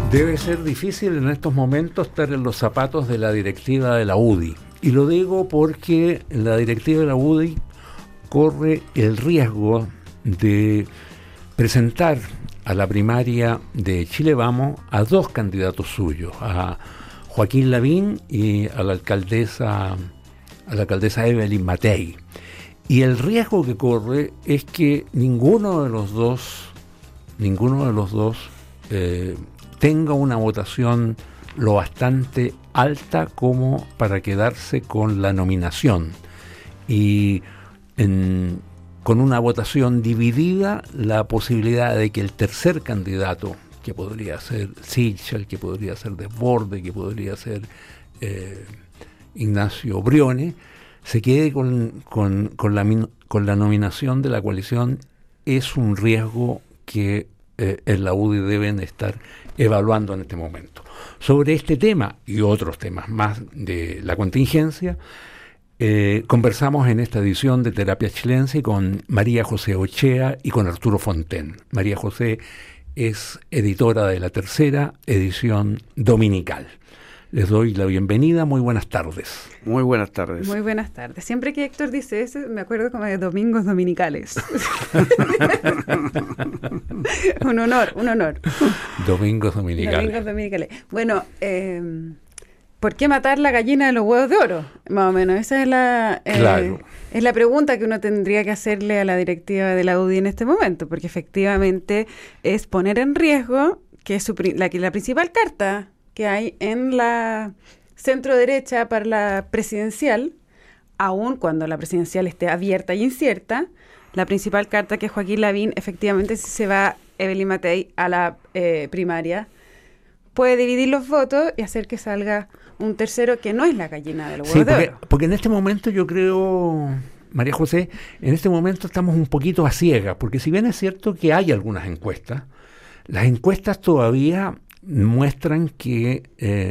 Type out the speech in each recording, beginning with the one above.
Debe ser difícil en estos momentos estar en los zapatos de la directiva de la UDI. Y lo digo porque la directiva de la UDI corre el riesgo de presentar a la primaria de Chile Vamos a dos candidatos suyos, a Joaquín Lavín y a la alcaldesa Evelyn Matei. Y el riesgo que corre es que ninguno de los dos tenga una votación lo bastante alta como para quedarse con la nominación. Y con una votación dividida, la posibilidad de que el tercer candidato, que podría ser Sichel, que podría ser Desbordes, que podría ser Ignacio Briones, se quede con la nominación de la coalición, es un riesgo que en la UDI deben estar evaluando en este momento. Sobre este tema y otros temas más de la contingencia, conversamos en esta edición de Terapia Chilense con María José Ochea y con Arturo Fonten. María José es editora de la tercera edición dominical. Les doy la bienvenida, muy buenas tardes. Muy buenas tardes. Muy buenas tardes. Siempre que Héctor dice eso, me acuerdo como de domingos dominicales. Un honor. Domingos dominicales. Bueno, ¿por qué matar la gallina de los huevos de oro? Más o menos, esa es la pregunta que uno tendría que hacerle a la directiva de la UDI en este momento, porque efectivamente es poner en riesgo que la principal carta que hay en la centro derecha para la presidencial, aun cuando la presidencial esté abierta y incierta, la principal carta, que es Joaquín Lavín, efectivamente si se va Evelyn Matei a la primaria, puede dividir los votos y hacer que salga un tercero que no es la gallina de los huevos de oro. Porque en este momento yo creo, María José, en este momento estamos un poquito a ciegas, porque si bien es cierto que hay algunas encuestas, las encuestas todavía muestran que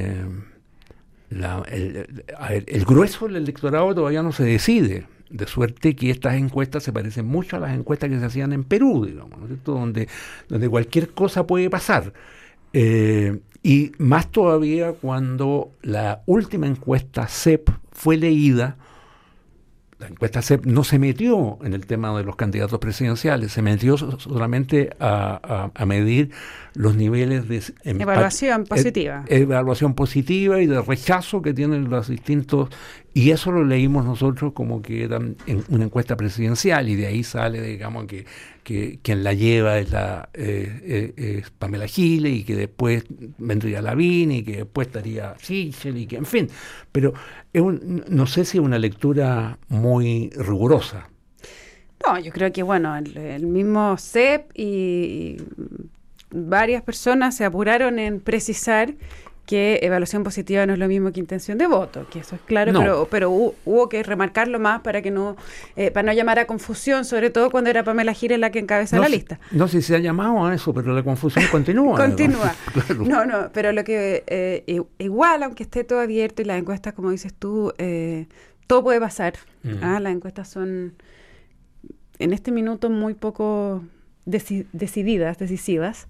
el grueso del electorado todavía no se decide, de suerte que estas encuestas se parecen mucho a las encuestas que se hacían en Perú, digamos, ¿no es cierto? Donde cualquier cosa puede pasar. Y más todavía cuando la última encuesta CEP fue leída. La encuesta CEP no se metió en el tema de los candidatos presidenciales, se metió solamente a medir los niveles de evaluación positiva. Evaluación positiva y de rechazo que tienen los distintos, y eso lo leímos nosotros como que era una encuesta presidencial, y de ahí sale, digamos, que quien la lleva es Pamela Giles, y que después vendría Lavín, y que después estaría Sichel, y que, en fin, pero no sé si es una lectura muy rigurosa. No, yo creo que, bueno, el mismo CEP y varias personas se apuraron en precisar que evaluación positiva no es lo mismo que intención de voto, que eso es claro, no. pero hubo que remarcarlo más para no llamar a confusión, sobre todo cuando era Pamela Giles la que encabeza la lista. No sé si se ha llamado a eso, pero la confusión continúa. Continúa. Claro. No, pero lo que igual, aunque esté todo abierto y las encuestas, como dices tú, todo puede pasar. Las encuestas son en este minuto muy poco decisivas.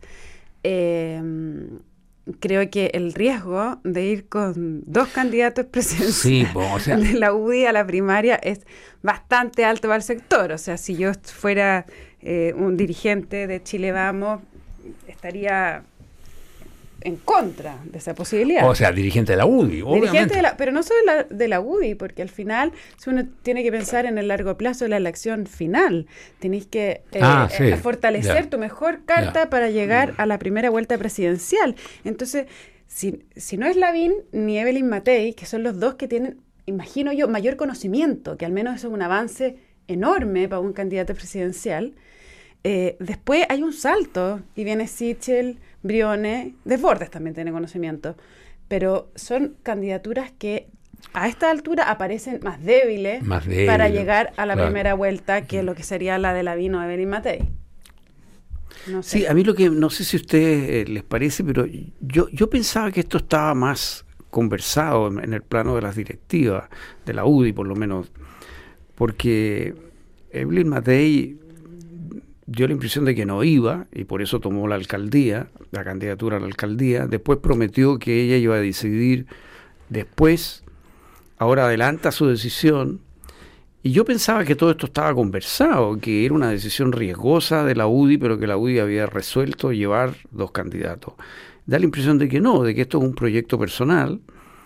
Creo que el riesgo de ir con dos candidatos presidenciales de la UDI a la primaria es bastante alto para el sector. O sea, si yo fuera un dirigente de Chile Vamos, estaría en contra de esa posibilidad. O sea, dirigente de la UDI, obviamente. Pero no solo de la UDI, porque al final, si uno tiene que pensar en el largo plazo de la elección final, tenéis que fortalecer tu mejor carta para llegar a la primera vuelta presidencial. Entonces, si no es Lavín ni Evelyn Matei, que son los dos que tienen, imagino yo, mayor conocimiento, que al menos eso es un avance enorme para un candidato presidencial, después hay un salto y viene Sichel, Briones, Desbordes también tiene conocimiento, pero son candidaturas que a esta altura aparecen más débiles para llegar a la primera vuelta, que lo que sería la de Lavín o Evelyn Matei. No sé. Sí, a mí no sé si a ustedes les parece, pero yo pensaba que esto estaba más conversado en el plano de las directivas, de la UDI por lo menos, porque Evelyn Matei dio la impresión de que no iba y por eso tomó la candidatura a la alcaldía. Después prometió que ella iba a decidir después. Ahora adelanta su decisión. Y yo pensaba que todo esto estaba conversado, que era una decisión riesgosa de la UDI, pero que la UDI había resuelto llevar 2 candidatos. Da la impresión de que no, de que esto es un proyecto personal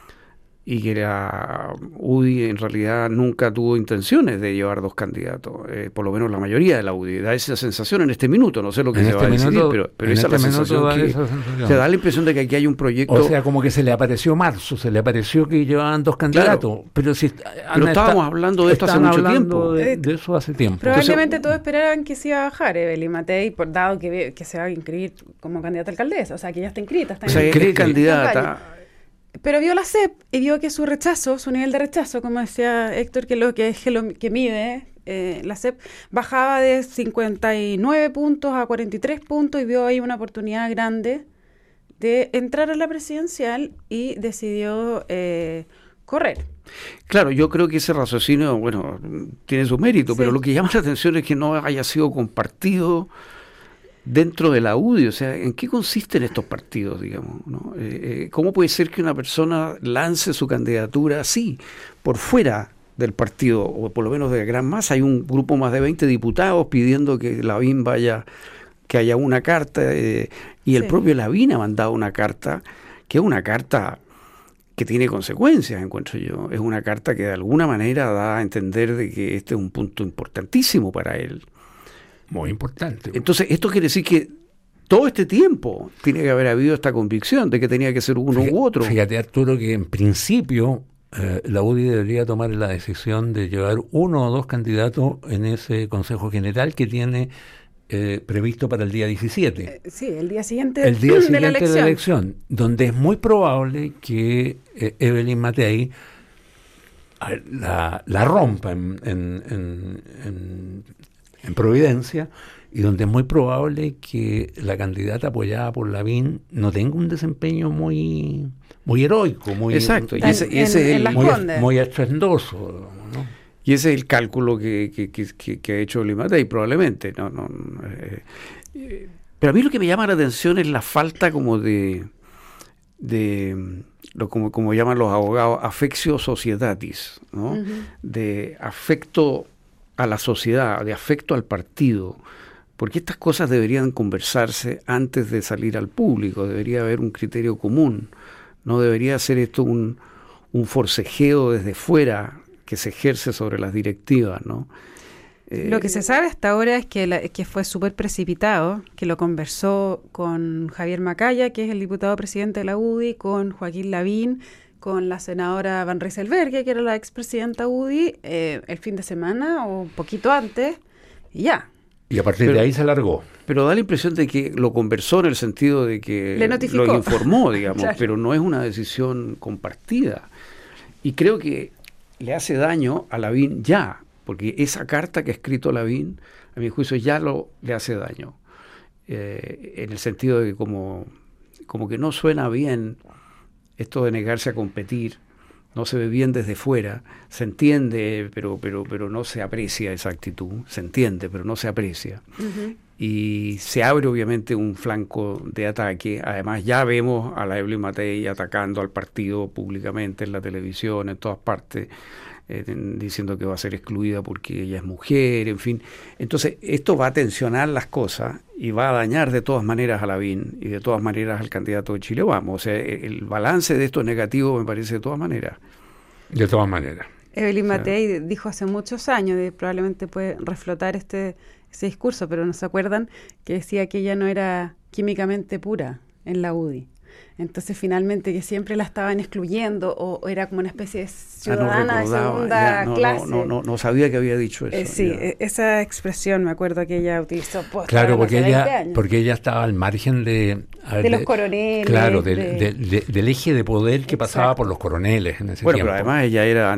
y que la UDI en realidad nunca tuvo intenciones de llevar 2 candidatos, por lo menos la mayoría de la UDI. Da esa sensación en este minuto, no sé lo que se va a decidir, pero esa es la sensación que se da la impresión de que aquí hay un proyecto... O sea, como que se le apareció marzo, se le apareció que llevaban 2 candidatos, claro, pero estábamos hablando de esto hace mucho tiempo. De eso hace tiempo. Probablemente todos esperaban que se iba a bajar Evelyn Matei, dado que se va a inscribir como candidata a alcaldesa, o sea, que ya está inscrita. O sea, es candidata... Pero vio la CEP y vio que su nivel de rechazo, como decía Héctor, que mide la CEP, bajaba de 59 puntos a 43 puntos y vio ahí una oportunidad grande de entrar a la presidencial y decidió correr. Claro, yo creo que ese raciocinio, tiene su mérito, sí, pero lo que llama la atención es que no haya sido compartido dentro de la UDI. O sea, ¿en qué consisten estos partidos, digamos, ¿no? ¿Cómo puede ser que una persona lance su candidatura así, por fuera del partido, o por lo menos de la gran masa? Hay un grupo más de 20 diputados pidiendo que Lavín vaya, que haya una carta, y el propio Lavín ha mandado una carta, que es una carta que tiene consecuencias, encuentro yo. Es una carta que de alguna manera da a entender de que este es un punto importantísimo para él. Muy importante. Entonces, esto quiere decir que todo este tiempo tiene que haber habido esta convicción de que tenía que ser uno u otro. Fíjate, Arturo, que en principio la UDI debería tomar la decisión de llevar 1 o 2 candidatos en ese Consejo General que tiene previsto para el día 17. Sí, el día siguiente, de la elección, donde es muy probable que Evelyn Matei la rompa en Providencia, y donde es muy probable que la candidata apoyada por Lavín no tenga un desempeño muy heroico, muy exacto, muy estruendoso, ¿no? Y ese es el cálculo que ha hecho Evelyn Matei, probablemente. Pero a mí lo que me llama la atención es la falta como como llaman los abogados, affectio societatis, ¿no? Uh-huh. De afecto a la sociedad, de afecto al partido, porque estas cosas deberían conversarse antes de salir al público, debería haber un criterio común, no debería ser esto un forcejeo desde fuera que se ejerce sobre las directivas, ¿no? Lo que se sabe hasta ahora es que fue súper precipitado, que lo conversó con Javier Macaya, que es el diputado presidente de la UDI, con Joaquín Lavín, con la senadora Van Rysselberghe, que era la expresidenta UDI, el fin de semana o un poquito antes, y ya. Y a partir de ahí se largó. Pero da la impresión de que lo conversó en el sentido de que lo informó, digamos, claro, pero no es una decisión compartida. Y creo que le hace daño a Lavín ya, porque esa carta que ha escrito Lavín, a mi juicio, ya le hace daño. En el sentido de que como que no suena bien esto de negarse a competir, no se ve bien desde fuera, se entiende, pero no se aprecia esa actitud, se entiende, pero no se aprecia. Uh-huh. Y se abre obviamente un flanco de ataque. Además ya vemos a la Evelyn Matei atacando al partido públicamente en la televisión, en todas partes, diciendo que va a ser excluida porque ella es mujer, en fin. Entonces esto va a tensionar las cosas y va a dañar de todas maneras a Lavín y de todas maneras al candidato de Chile Vamos. O sea, el balance de esto es negativo, me parece, de todas maneras. De todas maneras. Evelyn Matei dijo hace muchos años, probablemente puede reflotar ese discurso, pero no se acuerdan, que decía que ella no era químicamente pura en la UDI. Entonces finalmente que siempre la estaban excluyendo o era como una especie de ciudadana de segunda clase. No sabía que había dicho eso. Sí, esa expresión me acuerdo que ella utilizó. Claro, porque ella estaba al margen de los coroneles. Claro, del eje de poder que pasaba Exacto. por los coroneles en ese tiempo. Pero además ella era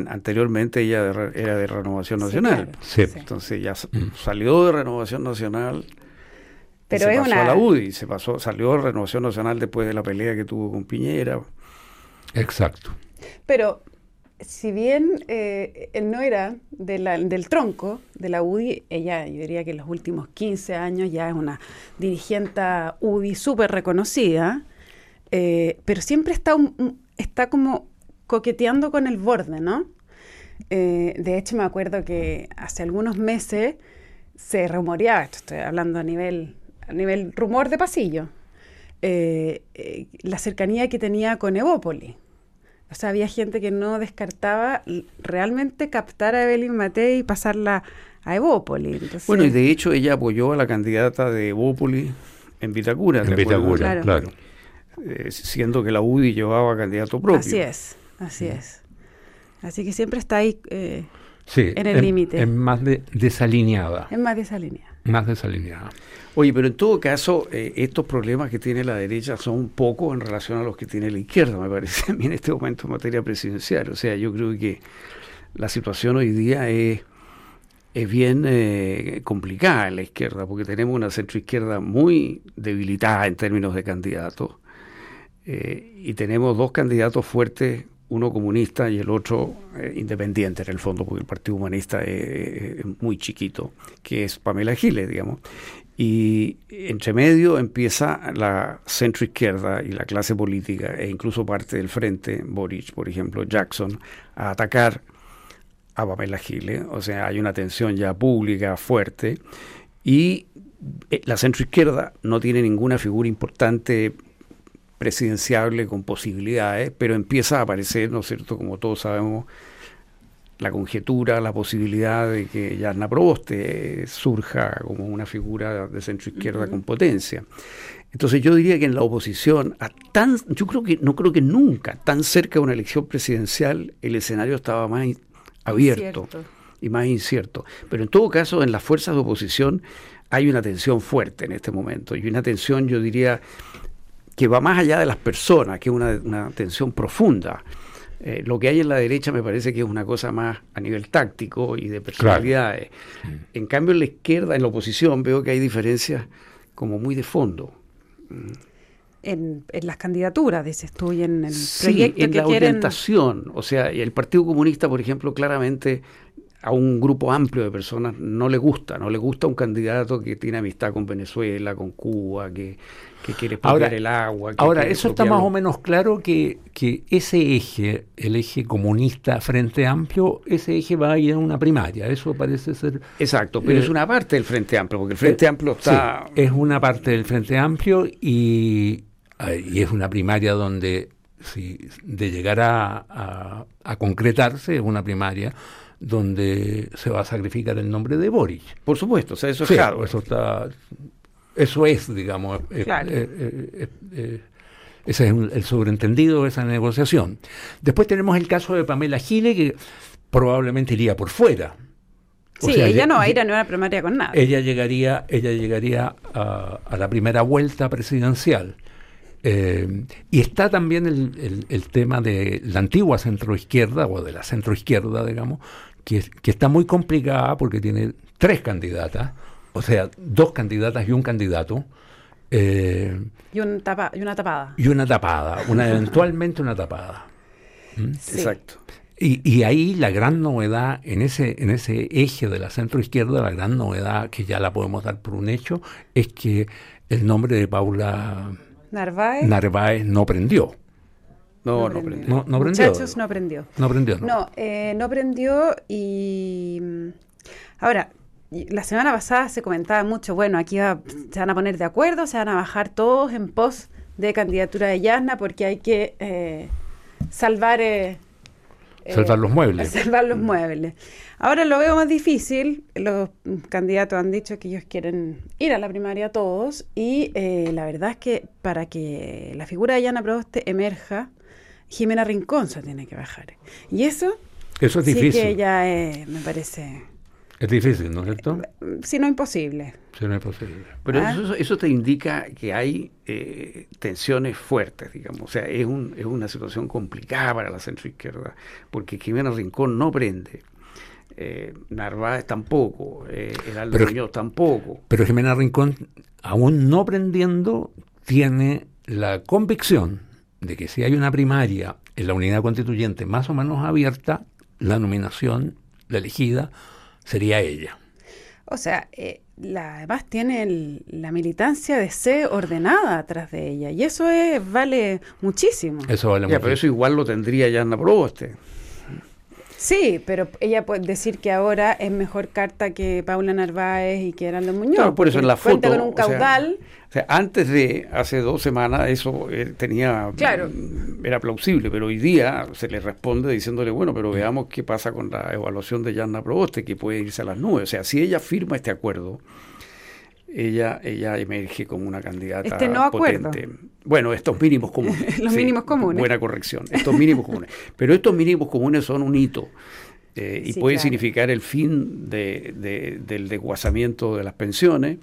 de Renovación Nacional. Sí. Entonces ya salió de Renovación Nacional. Pero se pasó a la UDI, salió a Renovación Nacional después de la pelea que tuvo con Piñera. Exacto. Pero si bien no era del tronco de la UDI, ella, yo diría que en los últimos 15 años ya es una dirigente UDI súper reconocida, pero siempre está como coqueteando con el borde, ¿no? De hecho, me acuerdo que hace algunos meses se rumoreaba, esto estoy hablando a nivel rumor de pasillo, la cercanía que tenía con Evópoli. O sea, había gente que no descartaba realmente captar a Evelyn Matei y pasarla a Evópoli. Entonces, bueno, y de hecho ella apoyó a la candidata de Evópoli en Vitacura. En Vitacura, claro. Siendo que la UDI llevaba candidato propio. Así es. Así que siempre está ahí en el límite. Es más desalineada. Es más desalineada. Más desalineada. Oye, pero en todo caso, estos problemas que tiene la derecha son pocos en relación a los que tiene la izquierda, me parece a mí en este momento en materia presidencial. O sea, yo creo que la situación hoy día es bien complicada en la izquierda, porque tenemos una centroizquierda muy debilitada en términos de candidatos, y tenemos dos candidatos fuertes, uno comunista y el otro independiente en el fondo, porque el Partido Humanista es muy chiquito, que es Pamela Giles, digamos. Y entre medio empieza la centroizquierda y la clase política, e incluso parte del frente, Boric, por ejemplo, Jackson, a atacar a Pamela Giles. O sea, hay una tensión ya pública fuerte, y la centroizquierda no tiene ninguna figura importante presidenciable con posibilidades, pero empieza a aparecer, ¿no es cierto?, como todos sabemos, la conjetura, la posibilidad de que Yarna Proboste surja como una figura de centroizquierda con potencia. Entonces yo diría que en la oposición, no creo que nunca tan cerca de una elección presidencial el escenario estaba más abierto y más incierto. Pero en todo caso, en las fuerzas de oposición hay una tensión fuerte en este momento, y una tensión, yo diría, que va más allá de las personas, que es una tensión profunda. Lo que hay en la derecha me parece que es una cosa más a nivel táctico y de personalidades. Claro. En cambio, en la izquierda, en la oposición, veo que hay diferencias como muy de fondo. En las candidaturas, dices tú, y en el proyecto en que la orientación. O sea, el Partido Comunista, por ejemplo, claramente a un grupo amplio de personas no le gusta un candidato que tiene amistad con Venezuela, con Cuba, que quiere expropiar el agua. Ahora, eso está más o menos claro que ese eje, el eje comunista Frente Amplio, ese eje va a ir a una primaria, eso parece ser... Exacto, pero es una parte del Frente Amplio, porque el Frente Amplio está... Sí, es una parte del Frente Amplio y es una primaria donde, si de llegar a concretarse, es una primaria donde se va a sacrificar el nombre de Boric. Por supuesto, o sea, eso es claro. Eso es, digamos, claro. Ese es el sobreentendido de esa negociación. Después tenemos el caso de Pamela Giles, que probablemente iría por fuera. Sí, ella no va a ir a nueva primaria con nada. Ella llegaría a la primera vuelta presidencial. Y está también el tema de la antigua centroizquierda, o de la centroizquierda, digamos, que está muy complicada porque tiene 3 candidatas, o sea, 2 candidatas y un candidato. Y una tapada. Y una tapada, eventualmente una tapada. Sí. Exacto. Y ahí la gran novedad, en ese eje de la centroizquierda, la gran novedad, que ya la podemos dar por un hecho, es que el nombre de Paula Narváez no prendió. No prendió. No prendió. Muchachos, no prendió. No prendió, ¿no? No prendió. Y ahora, la semana pasada se comentaba mucho, bueno, aquí se van a poner de acuerdo, se van a bajar todos en pos de candidatura de Yarna, porque hay que salvar los muebles. Salvar los muebles. Ahora lo veo más difícil. Los candidatos han dicho que ellos quieren ir a la primaria todos, y la verdad es que para que la figura de Yarna Proboste emerja, Jimena Rincón se tiene que bajar. Y eso es difícil. Sí que ya me parece... Es difícil, ¿no es cierto? Si no imposible. Si no imposible. Pero eso te indica que hay tensiones fuertes, digamos. O sea, es una situación complicada para la centroizquierda, porque Jimena Rincón no prende. Narváez tampoco, Heraldo Muñoz tampoco. Pero Jimena Rincón, aún no prendiendo, tiene la convicción de que si hay una primaria en la unidad constituyente más o menos abierta, la nominación, la elegida, sería ella. O sea, además tiene la militancia de C ordenada atrás de ella, y eso vale muchísimo. Eso vale mucho. Pero eso igual lo tendría Yanna Proboste. Sí, pero ella puede decir que ahora es mejor carta que Paula Narváez y que Heraldo Muñoz. Claro, por eso en la foto. Cuenta con un caudal. O sea, antes de hace 2 semanas eso era plausible, pero hoy día se le responde diciéndole, bueno, pero veamos qué pasa con la evaluación de Yanna Proboste, que puede irse a las nubes. O sea, si ella firma este acuerdo, ella emerge como una candidata potente. Bueno, estos mínimos comunes. Los mínimos comunes. Buena corrección. Estos mínimos comunes. Pero estos mínimos comunes son un hito y pueden significar el fin del desguazamiento de las pensiones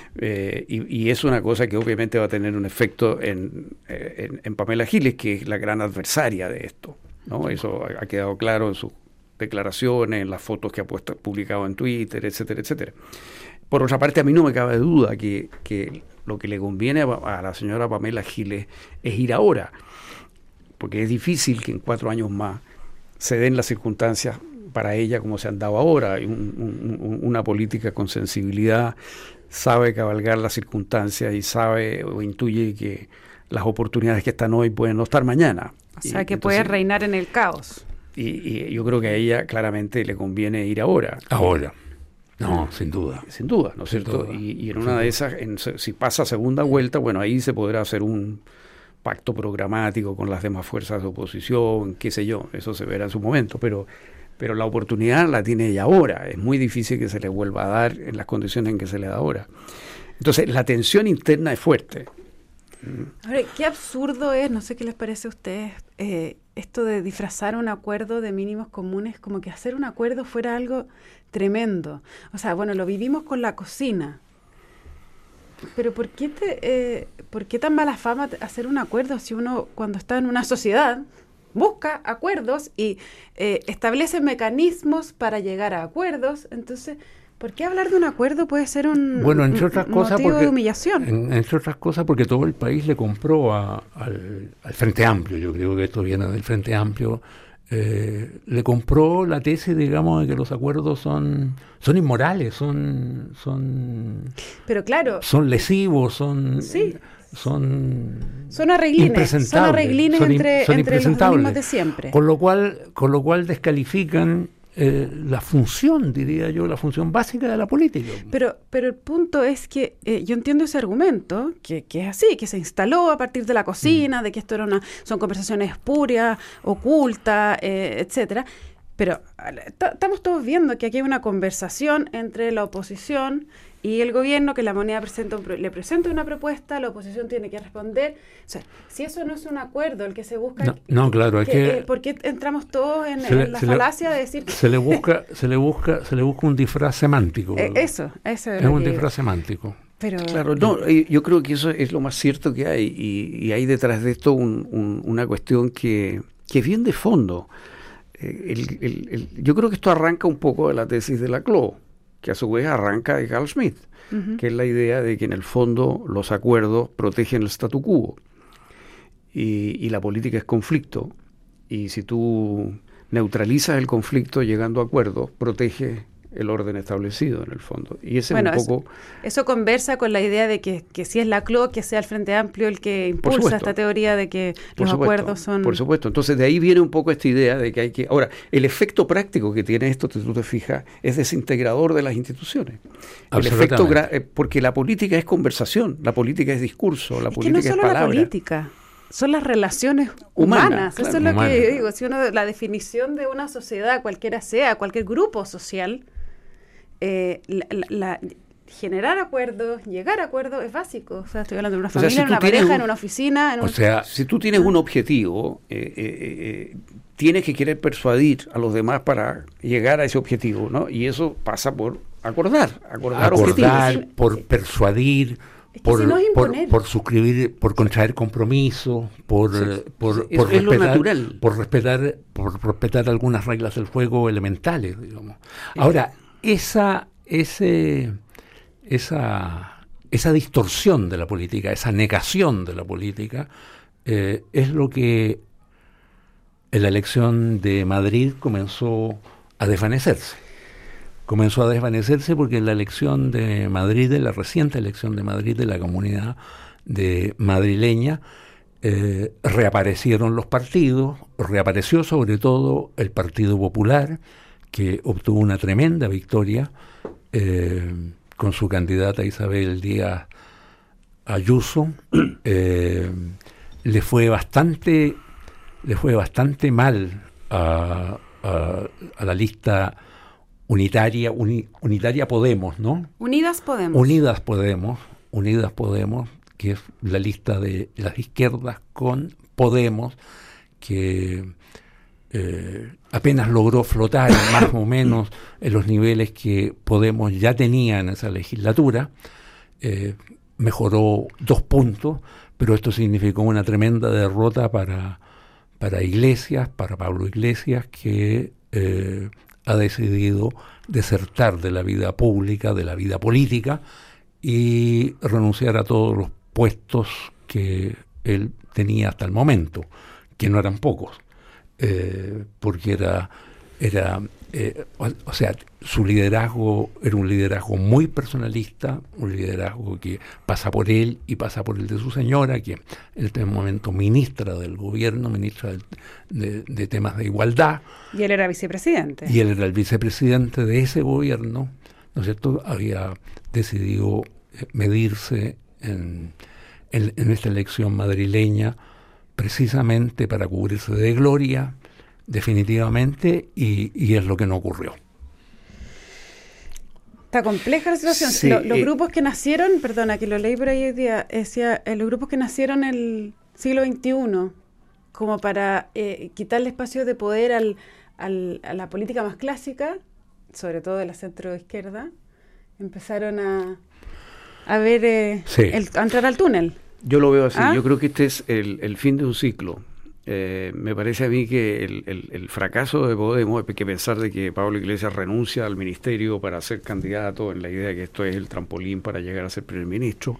y es una cosa que obviamente va a tener un efecto en Pamela Giles, que es la gran adversaria de esto, ¿no? Eso ha quedado claro en sus declaraciones, en las fotos que ha publicado en Twitter, etcétera, etcétera. Por otra parte, a mí no me cabe duda que lo que le conviene a la señora Pamela Giles es ir ahora, porque es difícil que en 4 años más se den las circunstancias para ella como se han dado ahora. Una política con sensibilidad sabe cabalgar las circunstancias y sabe o intuye que las oportunidades que están hoy pueden no estar mañana. O sea, que puede reinar en el caos. Y yo creo que a ella claramente le conviene ir ahora. Ahora. No, sin duda. Sin duda, ¿no es cierto? Y en una de esas, si pasa segunda vuelta, bueno, ahí se podrá hacer un pacto programático con las demás fuerzas de oposición, qué sé yo, eso se verá en su momento, pero la oportunidad la tiene ella ahora. Es muy difícil que se le vuelva a dar en las condiciones en que se le da ahora. Entonces, la tensión interna es fuerte. Ahora, qué absurdo es, no sé qué les parece a ustedes, esto de disfrazar un acuerdo de mínimos comunes, como que hacer un acuerdo fuera algo tremendo. O sea, bueno, lo vivimos con la cocina. Pero ¿por qué tan mala fama hacer un acuerdo si uno, cuando está en una sociedad, busca acuerdos y establece mecanismos para llegar a acuerdos? Entonces, ¿por qué hablar de un acuerdo puede ser un motivo de humillación? Entre otras cosas porque todo el país le compró al Frente Amplio. Yo creo que esto viene del Frente Amplio. Le compró la tesis, digamos, de que los acuerdos son inmorales, son pero claro, son lesivos, son arreglines, entre los mismos de siempre. Con lo cual descalifican la función, diría yo, la función básica de la política. Pero el punto es que yo entiendo ese argumento, que es así, que se instaló a partir de la cocina, de que esto son conversaciones espurias, ocultas, etcétera. Pero estamos todos viendo que aquí hay una conversación entre la oposición y el gobierno, que la moneda le presenta una propuesta, la oposición tiene que responder. O sea, si eso no es un acuerdo, el que se busca... No, claro, es que... ¿Por qué entramos todos en la falacia de decir que... Se le busca un disfraz semántico. Eso es un disfraz semántico. Pero, claro, yo creo que eso es lo más cierto que hay, y hay detrás de esto una cuestión que es bien de fondo. Yo creo que esto arranca un poco de la tesis de Laclau, que a su vez arranca de Carl Schmitt, que es la idea de que en el fondo los acuerdos protegen el statu quo y la política es conflicto, y si tú neutralizas el conflicto llegando a acuerdos, protege el orden establecido en el fondo. Y ese es un poco... Eso conversa con la idea de que si es Laclau, que sea el Frente Amplio el que impulsa esta teoría de que los acuerdos son... Por supuesto. Entonces de ahí viene un poco esta idea de que hay que... Ahora, el efecto práctico que tiene esto, si tú te fijas, es desintegrador de las instituciones. El efecto porque la política es conversación, la política es discurso, la política es palabra. Que no solo la política, son las relaciones humanas. Claro. Eso es lo que yo digo. Si la definición de una sociedad, cualquiera sea, cualquier grupo social... generar acuerdos, llegar a acuerdos es básico. O sea, estoy hablando de una familia, en una pareja, en una oficina. Si tú tienes un objetivo, tienes que querer persuadir a los demás para llegar a ese objetivo, ¿no? Y eso pasa por acordar objetivos. Por persuadir, por suscribir, por contraer compromiso, por respetar algunas reglas del juego elementales, digamos. Ahora, esa distorsión de la política, esa negación de la política, es lo que en la elección de Madrid comenzó a desvanecerse. Comenzó a desvanecerse porque en la elección de Madrid, en la reciente elección de Madrid de la Comunidad de madrileña, reaparecieron los partidos, reapareció sobre todo el Partido Popular, que obtuvo una tremenda victoria con su candidata Isabel Díaz Ayuso. Le fue bastante mal a la lista unitaria Podemos, ¿no? Unidas Podemos, que es la lista de las izquierdas con Podemos, que apenas logró flotar más o menos en los niveles que Podemos ya tenía en esa legislatura. Mejoró 2 puntos, pero esto significó una tremenda derrota para Iglesias, para Pablo Iglesias, que ha decidido desertar de la vida pública, de la vida política, y renunciar a todos los puestos que él tenía hasta el momento, que no eran pocos, porque su liderazgo era un liderazgo muy personalista, un liderazgo que pasa por él y pasa por el de su señora, que en este momento ministra del gobierno, ministra de temas de igualdad. Y él era vicepresidente. Y él era el vicepresidente de ese gobierno, ¿no es cierto? Había decidido medirse en esta elección madrileña precisamente para cubrirse de gloria, definitivamente, y es lo que no ocurrió. Está compleja la situación. Sí, los grupos que nacieron, perdona, que lo leí por ahí hoy día, decía, los grupos que nacieron en el siglo XXI, como para quitarle espacio de poder a la política más clásica, sobre todo de la centro-izquierda, empezaron a ver, a entrar al túnel. Yo lo veo así. Yo creo que este es el fin de un ciclo. Me parece a mí que el fracaso de Podemos, hay que pensar de que Pablo Iglesias renuncia al ministerio para ser candidato, en la idea de que esto es el trampolín para llegar a ser primer ministro,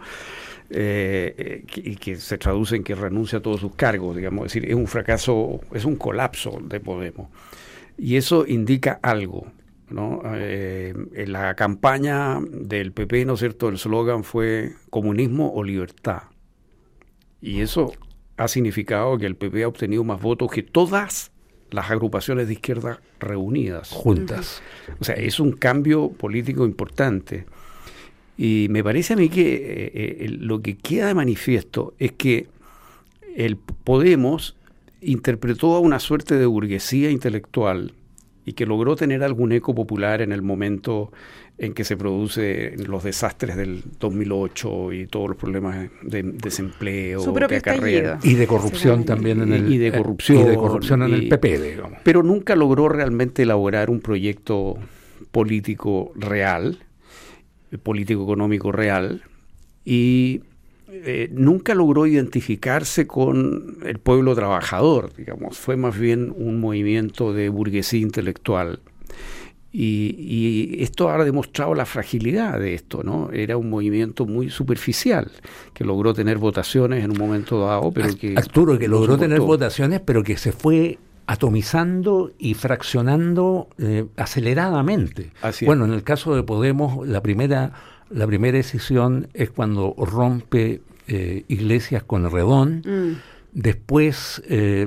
y que se traduce en que renuncia a todos sus cargos, digamos. Es decir, es un fracaso, es un colapso de Podemos. Y eso indica algo, ¿no? En la campaña del PP, ¿no es cierto?, el eslogan fue comunismo o libertad. Y eso ha significado que el PP ha obtenido más votos que todas las agrupaciones de izquierda reunidas. Juntas. O sea, es un cambio político importante. Y me parece a mí que lo que queda de manifiesto es que el Podemos interpretó a una suerte de burguesía intelectual y que logró tener algún eco popular en el momento en que se producen los desastres del 2008 y todos los problemas de desempleo que acarrean. Y de corrupción también en el... Y de corrupción en el PP, digamos. Pero nunca logró realmente elaborar un proyecto político real, político-económico real, y nunca logró identificarse con el pueblo trabajador, digamos. Fue más bien un movimiento de burguesía intelectual. Y esto ha demostrado la fragilidad de esto, ¿no? Era un movimiento muy superficial, que logró tener votaciones en un momento dado, pero que... Arturo, que logró tener votaciones, pero que se fue atomizando y fraccionando aceleradamente. Bueno, en el caso de Podemos, la primera decisión es cuando rompe Iglesias con Erredón. Después,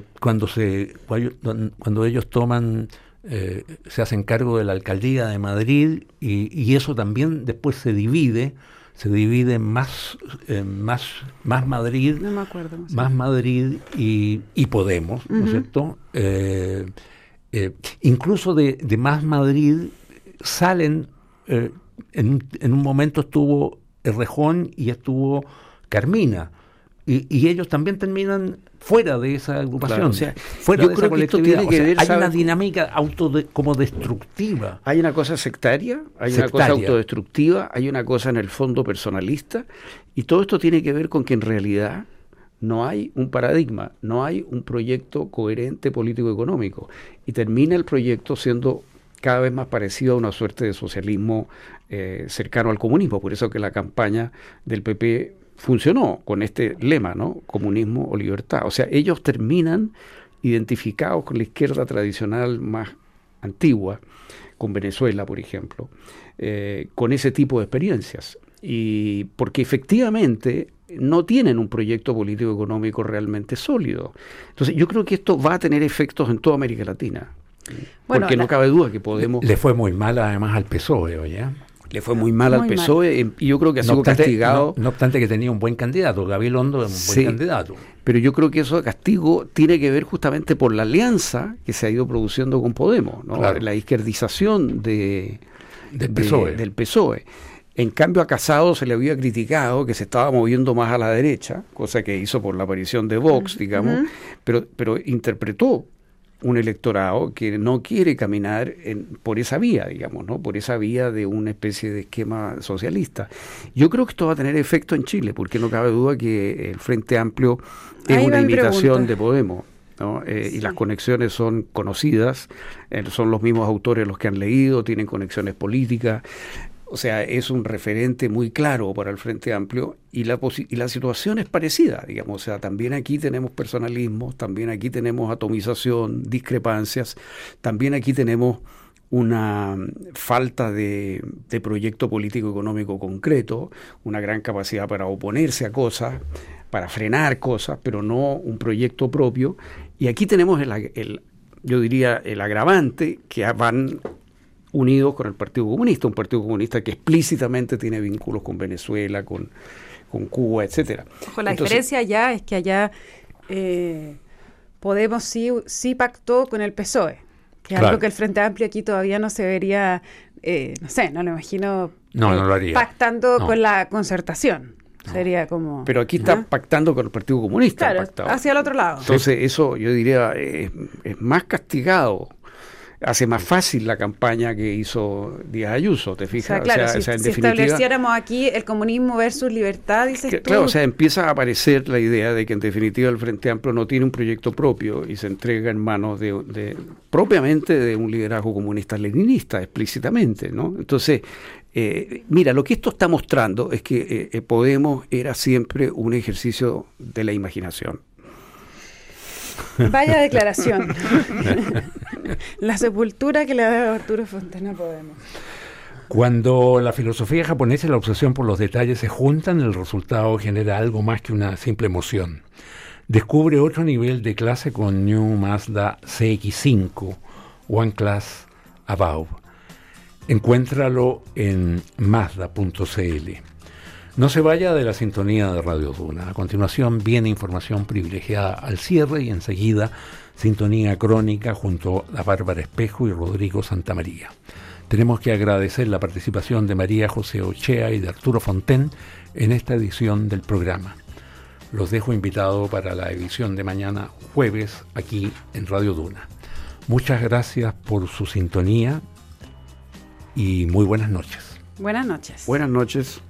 cuando ellos toman... se hacen cargo de la alcaldía de Madrid y eso también después se divide más Madrid, no me acuerdo, más Madrid y Podemos, ¿no es cierto? Incluso de más Madrid salen, en un momento estuvo Errejón y estuvo Carmina, y ellos también terminan fuera de esa agrupación, claro, o sea, fuera de esa colectividad. Hay una dinámica como destructiva. Hay una cosa sectaria, hay una cosa autodestructiva, hay una cosa en el fondo personalista, y todo esto tiene que ver con que en realidad no hay un paradigma, no hay un proyecto coherente político-económico, y termina el proyecto siendo cada vez más parecido a una suerte de socialismo cercano al comunismo. Por eso que la campaña del PP funcionó con este lema, ¿no? Comunismo o libertad. O sea, ellos terminan identificados con la izquierda tradicional más antigua, con Venezuela, por ejemplo, con ese tipo de experiencias. Y porque efectivamente no tienen un proyecto político económico realmente sólido. Entonces yo creo que esto va a tener efectos en toda América Latina. Bueno, porque no cabe duda que Podemos... Le fue muy mal además al PSOE, oye. Le fue muy mal al PSOE y yo creo que ha sido castigado. No obstante que tenía un buen candidato, Gabilondo es un buen candidato. Pero yo creo que eso de castigo tiene que ver justamente por la alianza que se ha ido produciendo con Podemos, ¿no? Claro. La izquiierdización del PSOE. En cambio a Casado se le había criticado que se estaba moviendo más a la derecha, cosa que hizo por la aparición de Vox, digamos, pero interpretó un electorado que no quiere caminar por esa vía, digamos, ¿no? Por esa vía de una especie de esquema socialista. Yo creo que esto va a tener efecto en Chile, porque no cabe duda que el Frente Amplio es una imitación de Podemos, ¿no? Sí. Y las conexiones son conocidas, son los mismos autores los que han leído, tienen conexiones políticas. O sea, es un referente muy claro para el Frente Amplio y la situación es parecida, digamos. O sea, también aquí tenemos personalismos, también aquí tenemos atomización, discrepancias, también aquí tenemos una falta de proyecto político-económico concreto, una gran capacidad para oponerse a cosas, para frenar cosas, pero no un proyecto propio. Y aquí tenemos yo diría, el agravante que van unidos con el Partido Comunista, un Partido Comunista que explícitamente tiene vínculos con Venezuela, con Cuba, etcétera. Ojo, la diferencia allá es que allá Podemos sí pactó con el PSOE, que es algo que el Frente Amplio aquí todavía no se vería, no sé, no lo imagino no lo haría. Pactando con la Concertación. Sería como... Pero aquí está pactando con el Partido Comunista. Claro, hacia el otro lado. Entonces eso yo diría es más castigado. Hace más fácil la campaña que hizo Díaz Ayuso, ¿te fijas? O sea, claro, si estableciéramos aquí el comunismo versus libertad, dices tú. Claro, o sea, empieza a aparecer la idea de que en definitiva el Frente Amplio no tiene un proyecto propio y se entrega en manos propiamente de un liderazgo comunista-leninista, explícitamente, ¿no? Entonces, mira, lo que esto está mostrando es que Podemos era siempre un ejercicio de la imaginación. Vaya declaración. La sepultura que le ha dado Arturo Fontana a Podemos. Cuando la filosofía japonesa y la obsesión por los detalles se juntan, el resultado genera algo más que una simple emoción. Descubre otro nivel de clase con New Mazda CX-5, One Class Above. Encuéntralo en mazda.cl. No se vaya de la sintonía de Radio Duna. A continuación viene información privilegiada al cierre y enseguida sintonía crónica junto a Bárbara Espejo y Rodrigo Santamaría. Tenemos que agradecer la participación de María José Ochea y de Arturo Fonten en esta edición del programa. Los dejo invitados para la edición de mañana jueves aquí en Radio Duna. Muchas gracias por su sintonía y muy buenas noches. Buenas noches. Buenas noches.